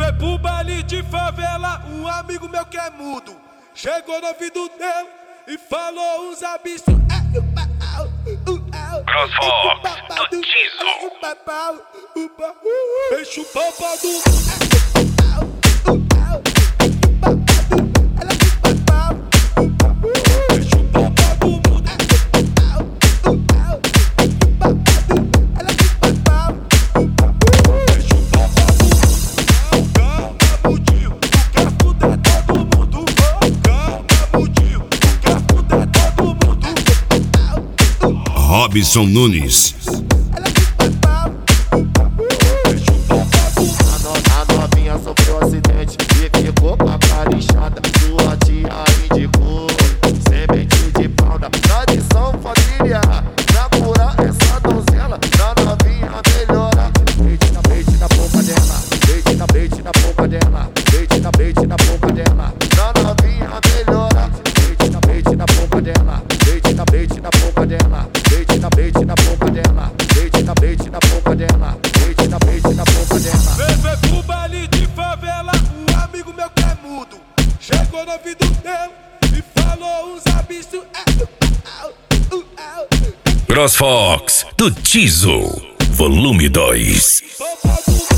Levei pro baile de favela um amigo meu que é mudo. Chegou no ouvido dele e falou uns abismos. Crossfox do Tizo. Deixa o pau do Robson Nunes. A novinha sofreu acidente e ficou com a cara inchada. Sua tia indicou semente de pau da tradição família. Pra curar essa donzela, pra novinha melhorar. Leite na boca dela, leite na boca dela, leite na boca dela. Pra novinha melhorar. Leite na boca dela, leite na boca dela. Leite na boca dela, leite na boca dela, leite na boca dela. Levei pro baile de favela um amigo meu que é mudo. Chegou no ouvido dele e falou uns abismos. Crossfox do Tizo, volume 2.